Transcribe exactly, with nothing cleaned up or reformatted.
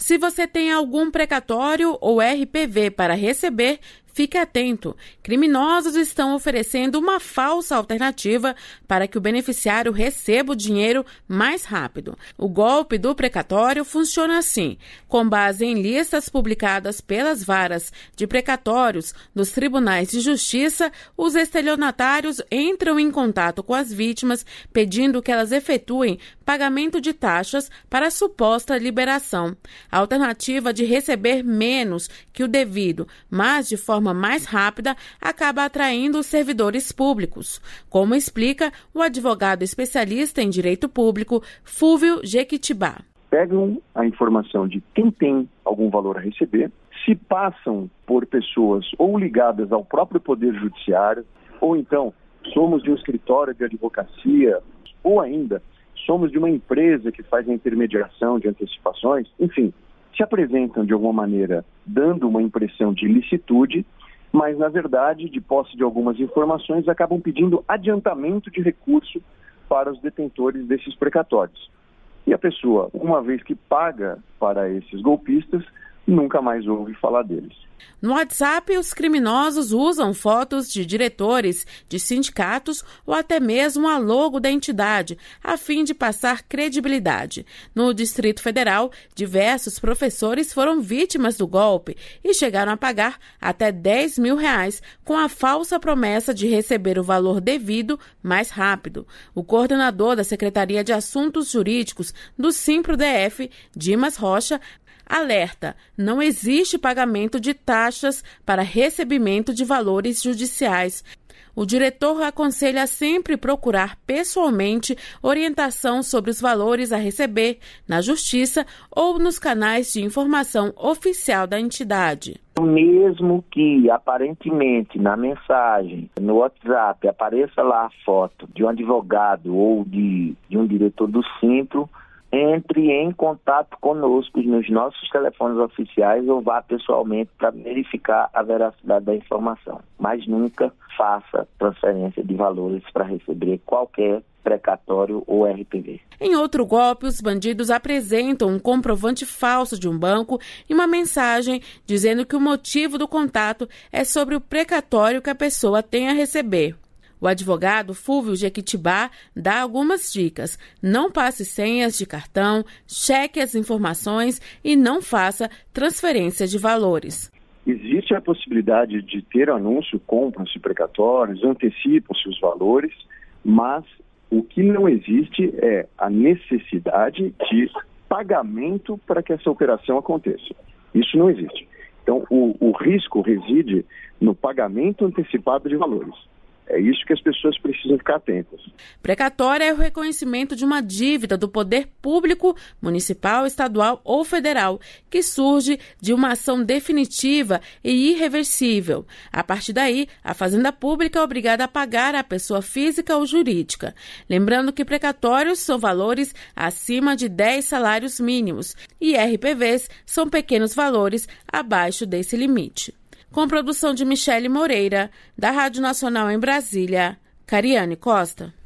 Se você tem algum precatório ou R P V para receber, fique atento. Criminosos estão oferecendo uma falsa alternativa para que o beneficiário receba o dinheiro mais rápido. O golpe do precatório funciona assim. Com base em listas publicadas pelas varas de precatórios dos tribunais de justiça, os estelionatários entram em contato com as vítimas pedindo que elas efetuem pagamento de taxas para a suposta liberação. A alternativa de receber menos que o devido, mas de forma mais rápida, acaba atraindo os servidores públicos, como explica o advogado especialista em direito público, Fúvio Jequitibá. Pegam a informação de quem tem algum valor a receber, se passam por pessoas ou ligadas ao próprio Poder Judiciário, ou então somos de um escritório de advocacia, ou ainda somos de uma empresa que faz a intermediação de antecipações, enfim, se apresentam de alguma maneira dando uma impressão de ilicitude, mas na verdade, de posse de algumas informações, acabam pedindo adiantamento de recurso para os detentores desses precatórios. E a pessoa, uma vez que paga para esses golpistas, nunca mais ouve falar deles. No WhatsApp, os criminosos usam fotos de diretores de sindicatos ou até mesmo a logo da entidade, a fim de passar credibilidade. No Distrito Federal, diversos professores foram vítimas do golpe e chegaram a pagar até dez mil reais com a falsa promessa de receber o valor devido mais rápido. O coordenador da Secretaria de Assuntos Jurídicos do Simpro-D F, Dimas Rocha, alerta: não existe pagamento de taxas para recebimento de valores judiciais. O diretor aconselha sempre procurar pessoalmente orientação sobre os valores a receber na Justiça ou nos canais de informação oficial da entidade. Mesmo que aparentemente na mensagem, no WhatsApp, apareça lá a foto de um advogado ou de, de um diretor do Simpro, entre em contato conosco nos nossos telefones oficiais ou vá pessoalmente para verificar a veracidade da informação. Mas nunca faça transferência de valores para receber qualquer precatório ou R P V. Em outro golpe, os bandidos apresentam um comprovante falso de um banco e uma mensagem dizendo que o motivo do contato é sobre o precatório que a pessoa tem a receber. O advogado Fúvio Jequitibá dá algumas dicas. Não passe senhas de cartão, cheque as informações e não faça transferência de valores. Existe a possibilidade de ter anúncio, compram-se precatórios, antecipam-se os valores, mas o que não existe é a necessidade de pagamento para que essa operação aconteça. Isso não existe. Então, o, o risco reside no pagamento antecipado de valores. É isso que as pessoas precisam ficar atentas. Precatório é o reconhecimento de uma dívida do poder público, municipal, estadual ou federal, que surge de uma ação definitiva e irreversível. A partir daí, a Fazenda Pública é obrigada a pagar à pessoa física ou jurídica. Lembrando que precatórios são valores acima de dez salários mínimos e R P Vs são pequenos valores abaixo desse limite. Com produção de Michele Moreira, da Rádio Nacional em Brasília, Cariane Costa.